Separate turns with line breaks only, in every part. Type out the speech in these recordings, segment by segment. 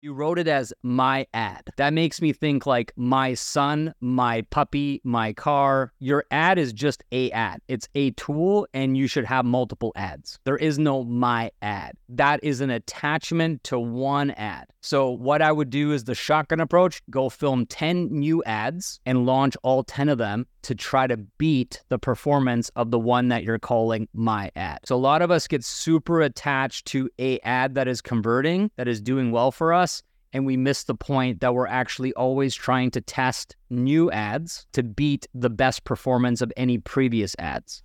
You wrote it as my ad. That makes me think like my son, my puppy, my car. Your ad is just a ad. It's a tool and you should have multiple ads. There is no my ad. That is an attachment to one ad. So what I would do is the shotgun approach, go film 10 new ads and launch all 10 of them to try to beat the performance of the one that you're calling my ad. So a lot of us get super attached to a ad that is converting, that is doing well for us, and we miss the point that we're actually always trying to test new ads to beat the best performance of any previous ads.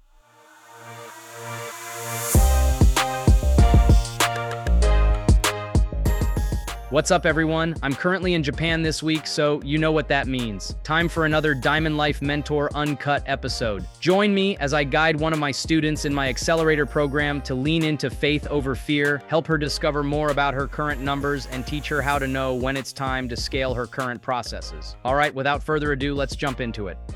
What's up, everyone? I'm currently in Japan this week, so you know what that means. Time for another Diamond Life Mentor Uncut episode. Join me as I guide one of my students in my accelerator program to lean into faith over fear, help her discover more about her current numbers, and teach her how to know when it's time to scale her current processes. All right, without further ado, let's jump into it.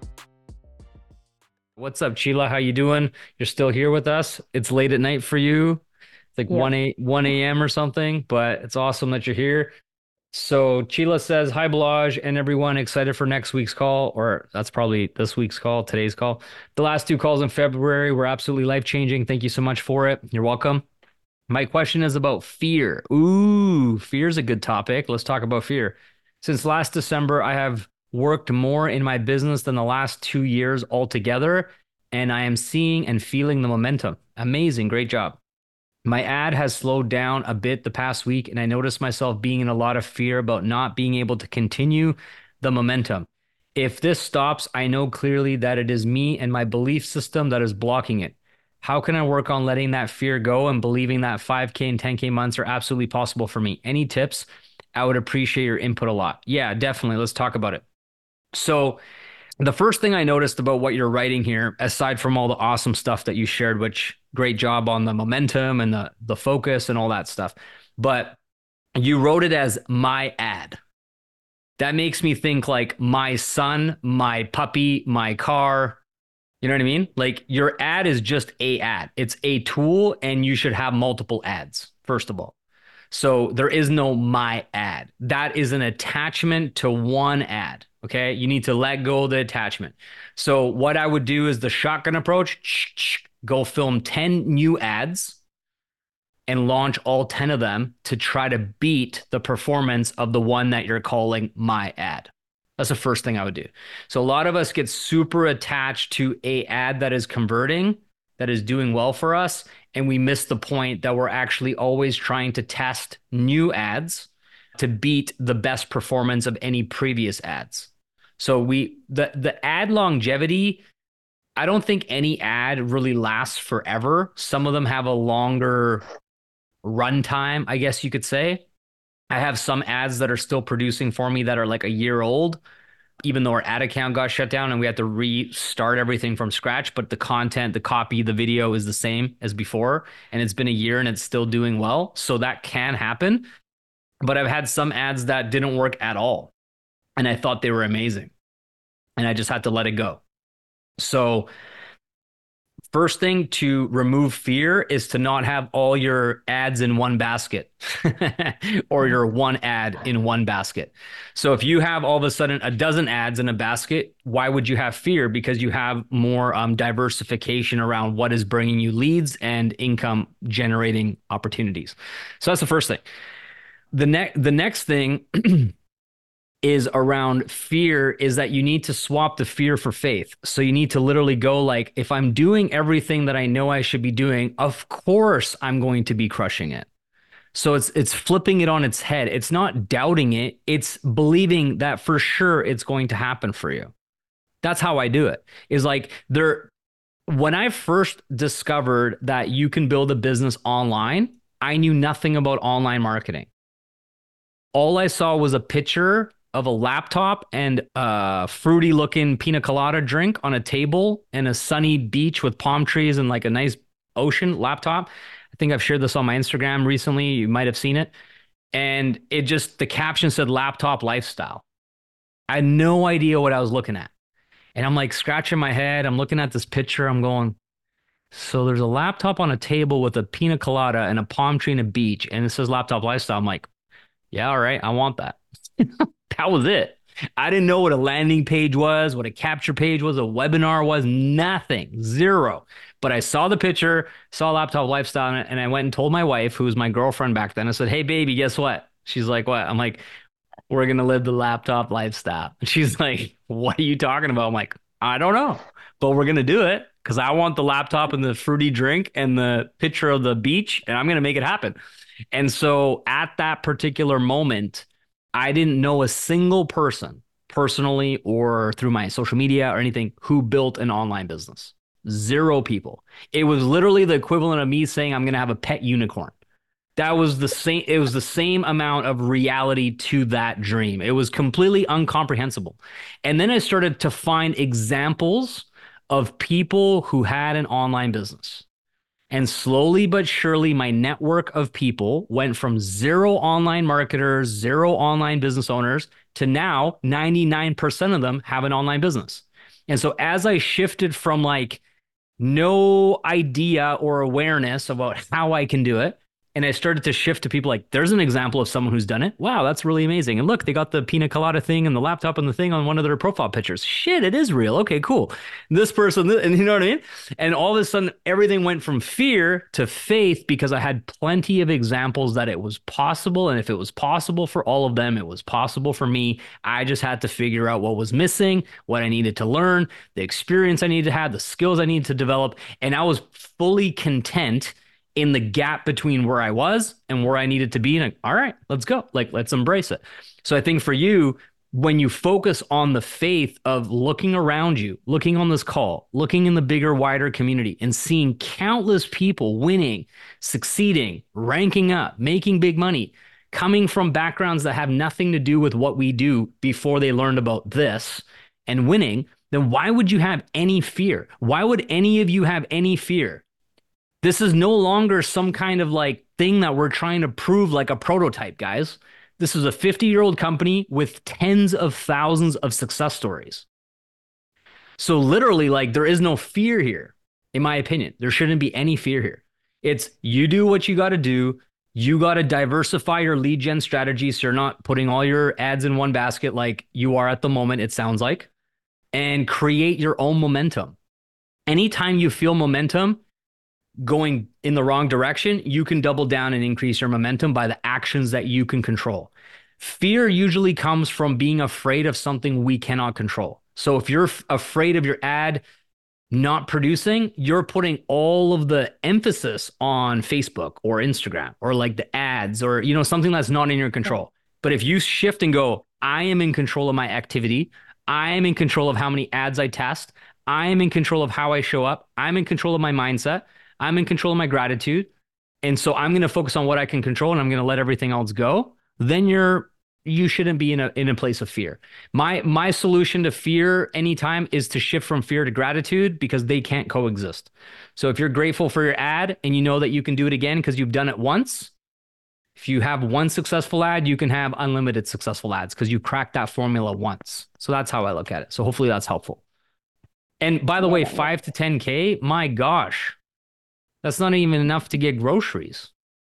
What's up, Sheila? How you doing? You're still here with us? It's late at night for you. It's like 1 a.m. or something, but it's awesome that you're here. So Chila says, hi, Balaj, and everyone excited for next week's call, or that's probably this week's call, today's call. The last two calls in February were absolutely life-changing. Thank you so much for it. You're welcome. My question is about fear. Ooh, fear is a good topic. Let's talk about fear. Since last December, I have worked more in my business than the last 2 years altogether, and I am seeing and feeling the momentum. Amazing. Great job. My ad has slowed down a bit the past week, and I noticed myself being in a lot of fear about not being able to continue the momentum. If this stops, I know clearly that it is me and my belief system that is blocking it. How can I work on letting that fear go and believing that 5K and 10K months are absolutely possible for me? Any tips? I would appreciate your input a lot. Yeah, definitely. Let's talk about it. So the first thing I noticed about what you're writing here, aside from all the awesome stuff that you shared, which great job on the momentum and the focus and all that stuff, but you wrote it as my ad. That makes me think like my son, my puppy, my car. You know what I mean? Like your ad is just a ad. It's a tool and you should have multiple ads, first of all. So there is no my ad. That is an attachment to one ad. Okay. You need to let go of the attachment. So what I would do is the shotgun approach, go film 10 new ads and launch all 10 of them to try to beat the performance of the one that you're calling my ad. That's the first thing I would do. So a lot of us get super attached to a ad that is converting, that is doing well for us, and we miss the point that we're actually always trying to test new ads to beat the best performance of any previous ads. So the ad longevity, I don't think any ad really lasts forever. Some of them have a longer runtime, I guess you could say. I have some ads that are still producing for me that are like a year old, even though our ad account got shut down and we had to restart everything from scratch, but the content, the copy, the video is the same as before, and it's been a year and it's still doing well. So that can happen. But I've had some ads that didn't work at all, and I thought they were amazing, and I just had to let it go. So first thing to remove fear is to not have all your ads in one basket or your one ad in one basket. So if you have all of a sudden a dozen ads in a basket, why would you have fear? Because you have more diversification around what is bringing you leads and income generating opportunities. So that's the first thing. The next thing is around fear is that you need to swap the fear for faith. So you need to literally go like, if I'm doing everything that I know I should be doing, of course I'm going to be crushing it. So it's flipping it on its head. It's not doubting it. It's believing that for sure it's going to happen for you. That's how I do it. Is like when I first discovered that you can build a business online, I knew nothing about online marketing. All I saw was a picture of a laptop and a fruity looking pina colada drink on a table and a sunny beach with palm trees and like a nice ocean laptop. I think I've shared this on my Instagram recently. You might have seen it. And the caption said laptop lifestyle. I had no idea what I was looking at. And I'm like scratching my head. I'm looking at this picture. I'm going, so there's a laptop on a table with a pina colada and a palm tree and a beach. And it says laptop lifestyle. I'm like, Yeah, all right, I want that. That was it. I didn't know what a landing page was, what a capture page was, a webinar was, nothing, zero. But I saw the picture, saw Laptop Lifestyle, and I went and told my wife, who was my girlfriend back then. I said, "Hey, baby, guess what?" She's like, "What?" I'm like, "We're gonna live the laptop lifestyle." And she's like, "What are you talking about?" I'm like, "I don't know, but we're gonna do it because I want the laptop and the fruity drink and the picture of the beach, and I'm gonna make it happen." And so at that particular moment, I didn't know a single person personally or through my social media or anything who built an online business. Zero people. It was literally the equivalent of me saying I'm going to have a pet unicorn. That was the same. It was the same amount of reality to that dream. It was completely incomprehensible. And then I started to find examples of people who had an online business. And slowly but surely, my network of people went from zero online marketers, zero online business owners to now 99% of them have an online business. And so as I shifted from like no idea or awareness about how I can do it. And I started to shift to people like, there's an example of someone who's done it. Wow, that's really amazing. And look, they got the pina colada thing and the laptop and the thing on one of their profile pictures. Shit, it is real. Okay, cool. This person, and you know what I mean? And all of a sudden, everything went from fear to faith because I had plenty of examples that it was possible. And if it was possible for all of them, it was possible for me. I just had to figure out what was missing, what I needed to learn, the experience I needed to have, the skills I needed to develop. And I was fully content in the gap between where I was and where I needed to be. And like, all right, let's go. Like, let's embrace it. So I think for you, when you focus on the faith of looking around you, looking on this call, looking in the bigger, wider community and seeing countless people winning, succeeding, ranking up, making big money, coming from backgrounds that have nothing to do with what we do before they learned about this and winning, then why would you have any fear? Why would any of you have any fear? This is no longer some kind of like thing that we're trying to prove like a prototype, guys. This is a 50-year-old company with tens of thousands of success stories. So literally, like, there is no fear here, in my opinion. There shouldn't be any fear here. It's you do what you got to do. You got to diversify your lead gen strategy so you're not putting all your ads in one basket like you are at the moment, it sounds like, and create your own momentum. Anytime you feel momentum, going in the wrong direction, you can double down and increase your momentum by the actions that you can control. Fear usually comes from being afraid of something we cannot control. So if you're afraid of your ad not producing, you're putting all of the emphasis on Facebook or Instagram or like the ads or, you know, something that's not in your control. But if you shift and go, I am in control of my activity. I am in control of how many ads I test. I am in control of how I show up. I'm in control of my mindset. I'm in control of my gratitude. And so I'm going to focus on what I can control and I'm going to let everything else go. Then you shouldn't be in a place of fear. My solution to fear anytime is to shift from fear to gratitude because they can't coexist. So if you're grateful for your ad and you know that you can do it again because you've done it once, if you have one successful ad, you can have unlimited successful ads because you cracked that formula once. So that's how I look at it. So hopefully that's helpful. And by the way, 5 to 10K, my gosh, that's not even enough to get groceries.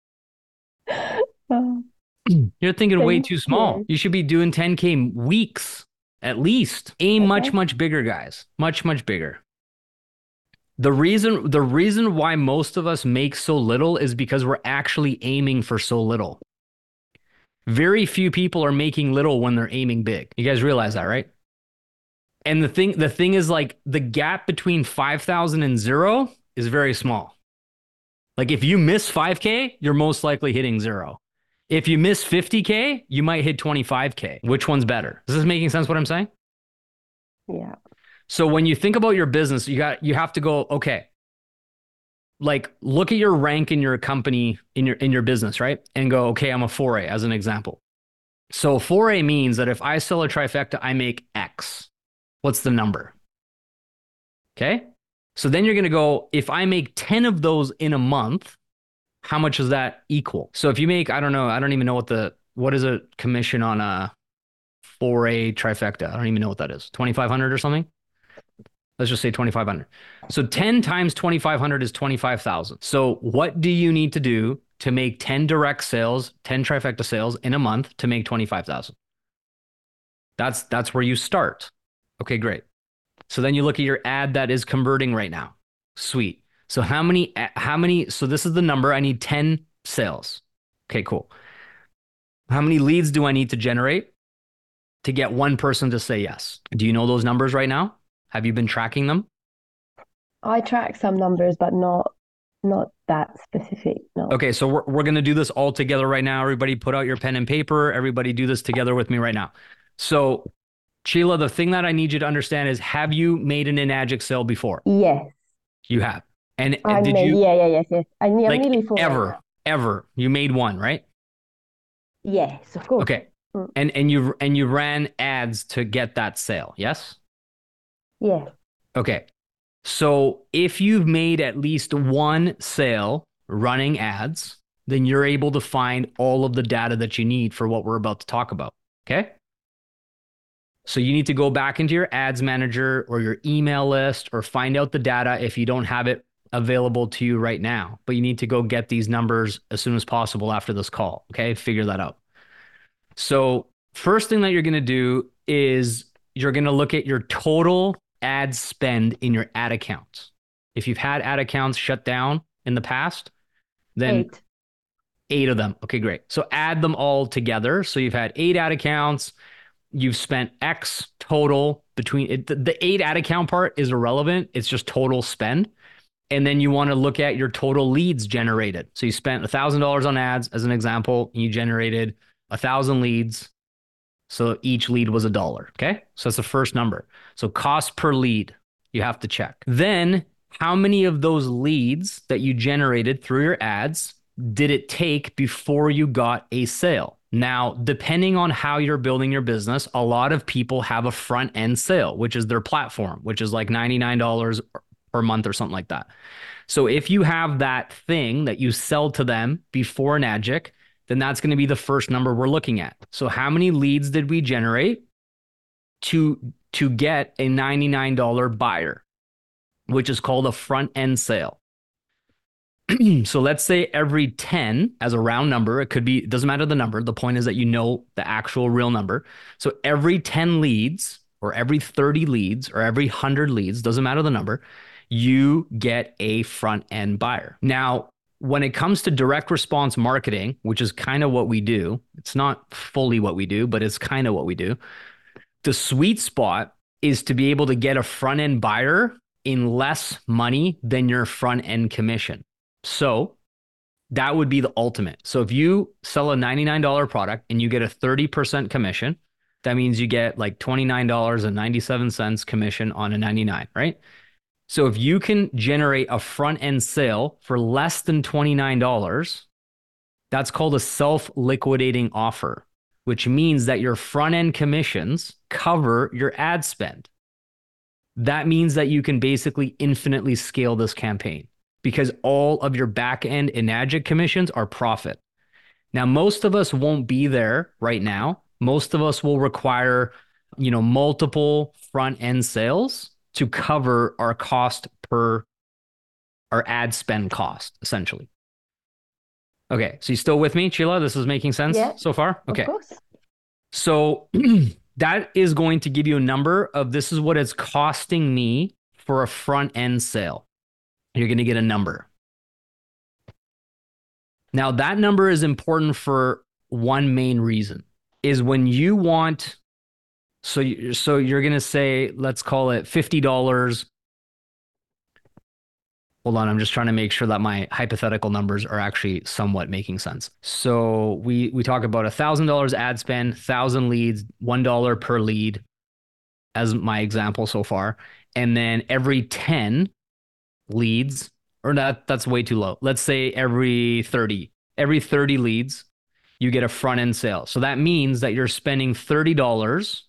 You're thinking way too small. You should be doing 10K weeks at least. Aim much, much bigger, guys. Much, much bigger. The reason why most of us make so little is because we're actually aiming for so little. Very few people are making little when they're aiming big. You guys realize that, right? And the thing is, like, the gap between 5,000 and zero is very small. Like, if you miss 5K, you're most likely hitting zero. If you miss 50K, you might hit 25K. Which one's better? Is this making sense what I'm saying?
Yeah.
So when you think about your business, you have to go, okay, like, look at your rank in your company, in your business, right? And go, okay, I'm a 4A as an example. So 4A means that if I sell a trifecta, I make X. What's the number? Okay. So then you're going to go, if I make 10 of those in a month, how much does that equal? So if you make, I don't know, I don't even know what is a commission on a 4A trifecta? I don't even know what that is. 2,500 or something? Let's just say 2,500. So 10 times 2,500 is 25,000. So what do you need to do to make 10 direct sales, 10 trifecta sales in a month to make 25,000. That's where you start. Okay, great. So then you look at your ad that is converting right now. Sweet. So so this is the number. I need 10 sales. Okay, cool. How many leads do I need to generate to get one person to say yes? Do you know those numbers right now? Have you been tracking them?
I track some numbers, but not that specific. No.
Okay, so we're going to do this all together right now. Everybody put out your pen and paper. Everybody do this together with me right now. So, Sheila, the thing that I need you to understand is, have you made an Enagic sale before?
Yes.
You have. And
I
did
made,
you,
yes. I'm
like,
nearly full right now.
ever, you made one, right?
Yes, of course.
Okay.
Mm.
And you ran ads to get that sale, yes?
Yes.
Okay. So if you've made at least one sale running ads, then you're able to find all of the data that you need for what we're about to talk about. Okay. So you need to go back into your ads manager or your email list or find out the data if you don't have it available to you right now. But you need to go get these numbers as soon as possible after this call. Okay. Figure that out. So first thing that you're going to do is you're going to look at your total ad spend in your ad accounts. If you've had ad accounts shut down in the past, then 8 of them. Okay, great. So add them all together. So you've had 8 ad accounts. You've spent X total between it. The 8 ad account part is irrelevant. It's just total spend. And then you want to look at your total leads generated. So you spent $1,000 on ads as an example, and you generated 1,000 leads. So each lead was $1. Okay. So that's the first number. So cost per lead, you have to check. Then how many of those leads that you generated through your ads did it take before you got a sale? Now, depending on how you're building your business, a lot of people have a front end sale, which is their platform, which is like $99 per month or something like that. So if you have that thing that you sell to them before Enagic, then that's going to be the first number we're looking at. So how many leads did we generate to get a $99 buyer, which is called a front end sale? So let's say every 10 as a round number, it doesn't matter the number. The point is that you know the actual real number. So every 10 leads or every 30 leads or every 100 leads, doesn't matter the number, you get a front end buyer. Now, when it comes to direct response marketing, which is kind of what we do, it's not fully what we do, but it's kind of what we do. The sweet spot is to be able to get a front end buyer in less money than your front end commission. So that would be the ultimate. So if you sell a $99 product and you get a 30% commission, that means you get like $29.97 commission on a 99, right? So if you can generate a front end sale for less than $29, that's called a self-liquidating offer, which means that your front end commissions cover your ad spend. That means that you can basically infinitely scale this campaign because all of your back end Enagic commissions are profit. Now, most of us won't be there right now. Most of us will require, multiple front end sales to cover our cost per our ad spend cost, essentially. Okay, so you still with me, Sheila? This is making sense so far? Okay.
Of course.
So that is going to give you a number of this is what it's costing me for a front end sale. You're going to get a number. Now, that number is important for one main reason, is when you want, so you're going to say, let's call it $50. Hold on, I'm just trying to make sure that my hypothetical numbers are actually somewhat making sense. So we talk about $1,000 ad spend, 1,000 leads, $1 per lead as my example so far. And then every 10 leads, or that's way too low. Let's say every 30 leads, you get a front end sale. So that means that you're spending $30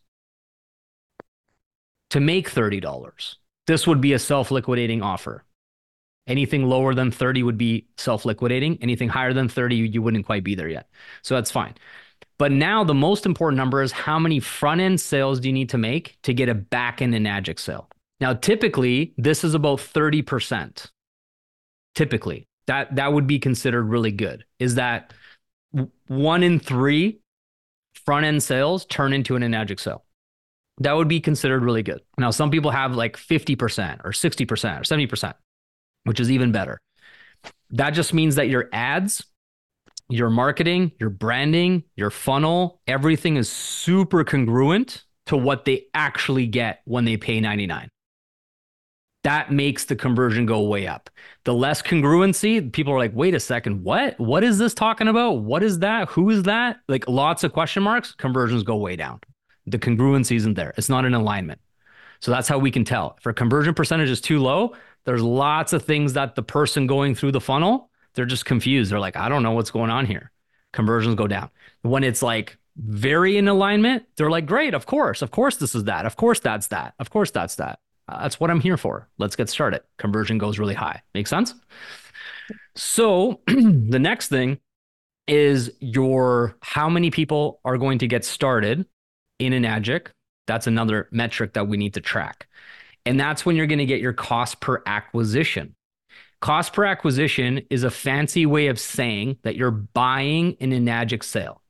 to make $30. This would be a self-liquidating offer. Anything lower than 30 would be self-liquidating. Anything higher than 30, you wouldn't quite be there yet. So that's fine. But now the most important number is how many front-end sales do you need to make to get a back-end Enagic sale? Now, typically, this is about 30%. Typically. That would be considered really good. Is that 1 in 3 front end sales turn into an Enagic sale? That would be considered really good. Now, some people have like 50% or 60% or 70%, which is even better. That just means that your ads, your marketing, your branding, your funnel, everything is super congruent to what they actually get when they pay 99. That makes the conversion go way up. The less congruency, people are like, wait a second, what? What is this talking about? What is that? Who is that? Like lots of question marks, conversions go way down. The congruency isn't there. It's not in alignment. So that's how we can tell. If our conversion percentage is too low, there's lots of things that the person going through the funnel, they're just confused. They're like, I don't know what's going on here. Conversions go down. When it's like very in alignment, they're like, great, of course this is that. Of course that's that. Of course that's that. That's what I'm here for. Let's get started. Conversion goes really high. Make sense? So the next thing is how many people are going to get started in Enagic. That's another metric that we need to track. And that's when you're going to get your cost per acquisition. Cost per acquisition is a fancy way of saying that you're buying an Enagic sale.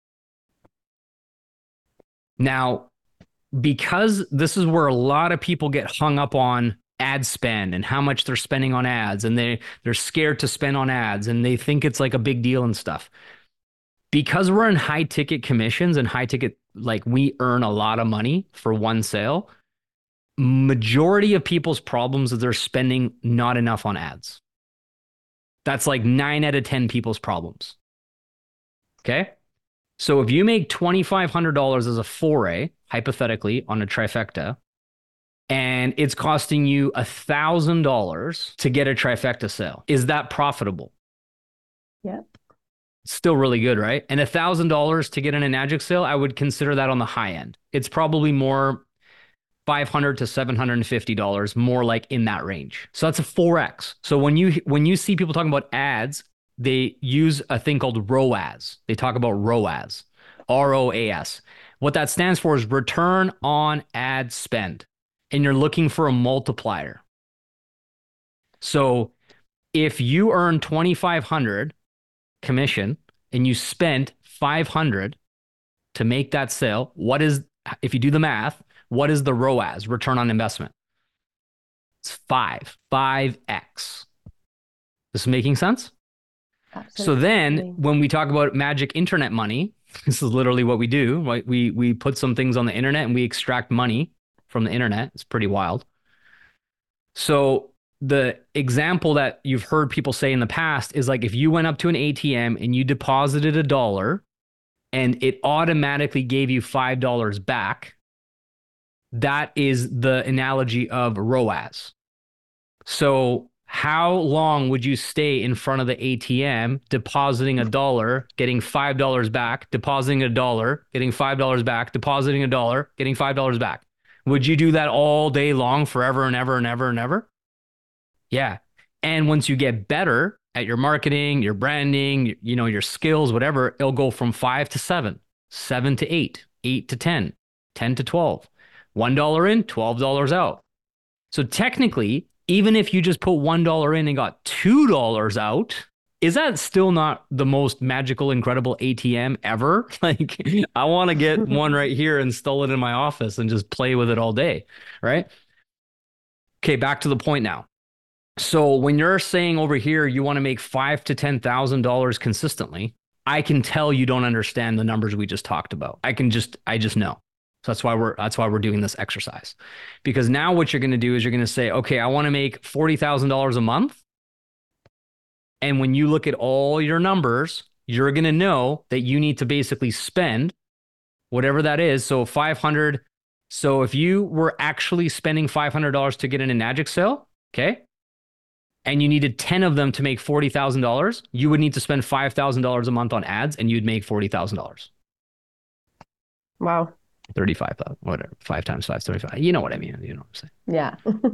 Now, because this is where a lot of people get hung up on ad spend and how much they're spending on ads, and they're scared to spend on ads and they think it's like a big deal and stuff. Because we're in high ticket commissions and high ticket, like we earn a lot of money for one sale, majority of people's problems is they're spending not enough on ads. That's like 9 out of 10 people's problems. Okay. So if you make $2,500 as a foray, hypothetically, on a trifecta, and it's costing you $1,000 to get a trifecta sale, is that profitable?
Yeah.
Still really good, right? And $1,000 to get an Enagic sale, I would consider that on the high end. It's probably more $500 to $750, more like in that range. So that's a 4x. So when you see people talking about ads, they use a thing called ROAS. They talk about ROAS, ROAS. What that stands for is return on ad spend. And you're looking for a multiplier. So if you earn $2,500 commission and you spent $500 to make that sale, if you do the math, what is the ROAS, return on investment? It's 5x. This is making sense? Absolutely. So then when we talk about magic internet money, this is literally what we do, right? We put some things on the internet and we extract money from the internet. It's pretty wild. So the example that you've heard people say in the past is like if you went up to an ATM and you deposited $1 and it automatically gave you $5 back, that is the analogy of ROAS. So how long would you stay in front of the ATM depositing $1, getting $5 back, depositing $1, getting $5 back, depositing $1, getting $5 back? Would you do that all day long, forever and ever and ever and ever? Yeah. And once you get better at your marketing, your branding, your skills, whatever, it'll go from 5 to 7, 7 to 8, 8 to 10, 10 to 12, $1 in, $12 out. So technically, even if you just put $1 in and got $2 out, is that still not the most magical, incredible ATM ever? Like, I want to get one right here, install it in my office and just play with it all day, right? Okay, back to the point now. So when you're saying over here, you want to make $5,000 to $10,000 consistently, I can tell you don't understand the numbers we just talked about. I just know. So that's why we're doing this exercise. Because now what you're going to do is you're going to say, okay, I want to make $40,000 a month. And when you look at all your numbers, you're going to know that you need to basically spend whatever that is. So 500. So if you were actually spending $500 to get an Enagic sale, okay, and you needed 10 of them to make $40,000, you would need to spend $5,000 a month on ads and you'd make $40,000.
Wow.
35,000, whatever, 5 times 5 is 35. You know what I mean? You know what I'm saying?
Yeah.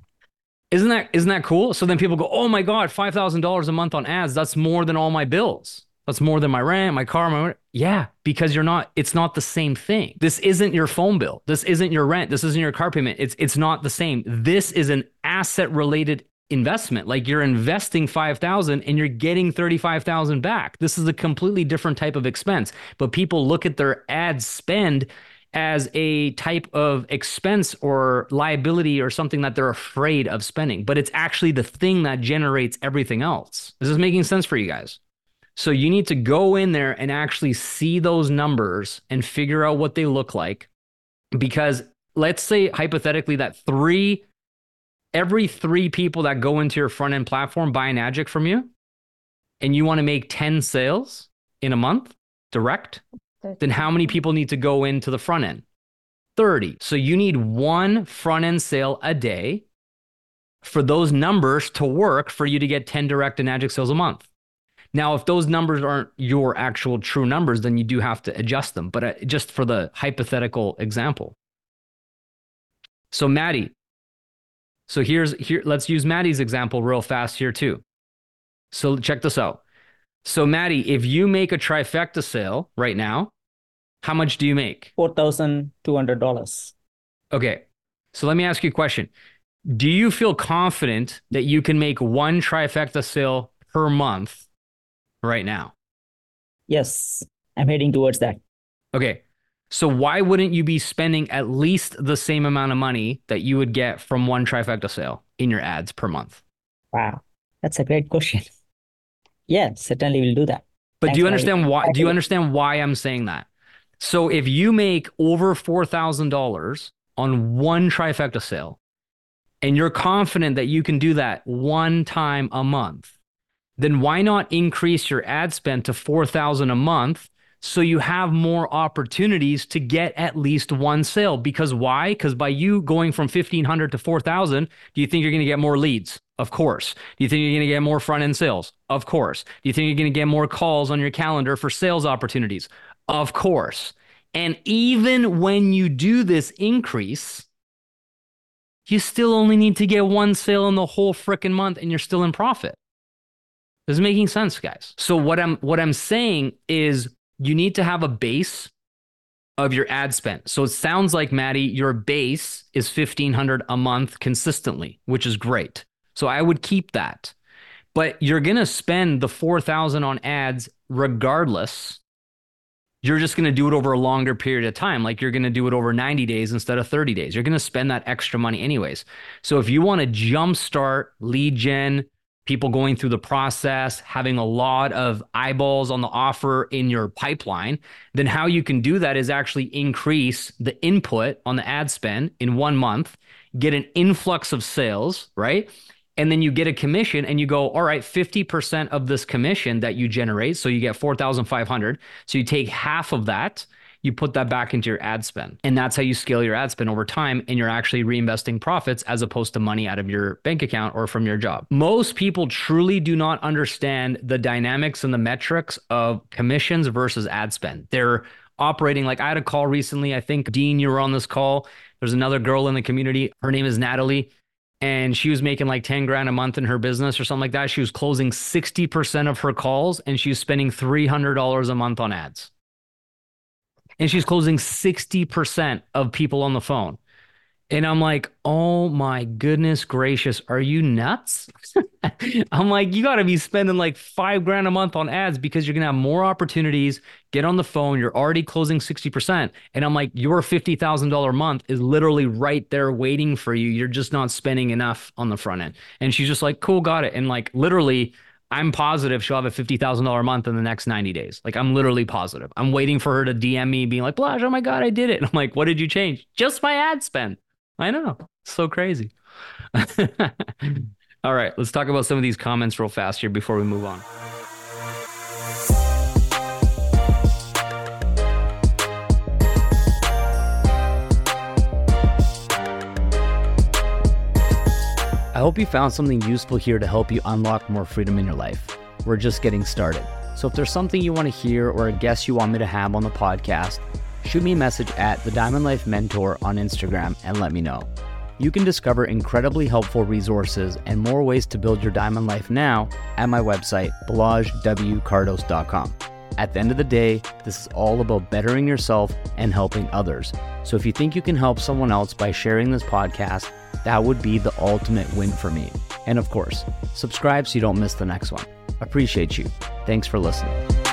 Isn't that cool? So then people go, oh my God, $5,000 a month on ads. That's more than all my bills. That's more than my rent, my car, yeah, because it's not the same thing. This isn't your phone bill. This isn't your rent. This isn't your car payment. It's not the same. This is an asset related investment. Like you're investing 5,000 and you're getting 35,000 back. This is a completely different type of expense. But people look at their ad spend as a type of expense or liability or something that they're afraid of spending. But it's actually the thing that generates everything else. This is making sense for you guys. So you need to go in there and actually see those numbers and figure out what they look like. Because let's say hypothetically that every 3 people that go into your front end platform buy an Adject from you, and you want to make 10 sales in a month direct, then how many people need to go into the front end? 30. So you need 1 front end sale a day for those numbers to work for you to get 10 direct and Adject sales a month. Now, if those numbers aren't your actual true numbers, then you do have to adjust them. But just for the hypothetical example. So Maddie, let's use Maddie's example real fast here too. So check this out. So Maddie, if you make a trifecta sale right now, how much do you make?
$4,200.
Okay. So let me ask you a question. Do you feel confident that you can make 1 trifecta sale per month right now?
Yes, I'm heading towards that.
Okay. So why wouldn't you be spending at least the same amount of money that you would get from 1 trifecta sale in your ads per month?
Wow, that's a great question. Yeah, certainly we'll do that.
But
Thanks,
do you understand why? Do you understand why I'm saying that? So if you make over $4,000 on 1 trifecta sale, and you're confident that you can do that 1 time a month, then why not increase your ad spend to $4,000 a month so you have more opportunities to get at least 1 sale? Because why? Because by you going from 1,500 to 4,000, do you think you're going to get more leads? Of course. Do you think you're going to get more front end sales? Of course. Do you think you're going to get more calls on your calendar for sales opportunities? Of course. And even when you do this increase, you still only need to get 1 sale in the whole freaking month and you're still in profit. This is making sense, guys. So what I'm saying is you need to have a base of your ad spend. So it sounds like, Maddie, your base is $1,500 a month consistently, which is great. So I would keep that. But you're going to spend the $4,000 on ads regardless. You're just going to do it over a longer period of time. Like you're going to do it over 90 days instead of 30 days. You're going to spend that extra money anyways. So if you want to jumpstart lead gen, people going through the process, having a lot of eyeballs on the offer in your pipeline, then how you can do that is actually increase the input on the ad spend in 1 month, get an influx of sales, right? And then you get a commission and you go, all right, 50% of this commission that you generate, so you get 4,500. So you take half of that, you put that back into your ad spend. And that's how you scale your ad spend over time. And you're actually reinvesting profits as opposed to money out of your bank account or from your job. Most people truly do not understand the dynamics and the metrics of commissions versus ad spend. They're operating like, I had a call recently. I think, Dean, you were on this call. There's another girl in the community. Her name is Natalie. And she was making like 10 grand a month in her business or something like that. She was closing 60% of her calls and she was spending $300 a month on ads. And she's closing 60% of people on the phone. And I'm like, oh my goodness gracious, are you nuts? I'm like, you got to be spending like 5 grand a month on ads because you're going to have more opportunities. Get on the phone. You're already closing 60%. And I'm like, your $50,000 a month is literally right there waiting for you. You're just not spending enough on the front end. And she's just like, cool, got it. And like, literally, I'm positive she'll have a $50,000 a month in the next 90 days. Like, I'm literally positive. I'm waiting for her to DM me being like, Blaž, oh my God, I did it. And I'm like, what did you change? Just my ad spend. I know. So crazy. All right, let's talk about some of these comments real fast here before we move on. I hope you found something useful here to help you unlock more freedom in your life. We're just getting started. So if there's something you want to hear or a guest you want me to have on the podcast, shoot me a message at The Diamond Life Mentor on Instagram and let me know. You can discover incredibly helpful resources and more ways to build your diamond life now at my website, blajwcardos.com. At the end of the day, this is all about bettering yourself and helping others. So if you think you can help someone else by sharing this podcast, that would be the ultimate win for me. And of course, subscribe so you don't miss the next one. Appreciate you. Thanks for listening.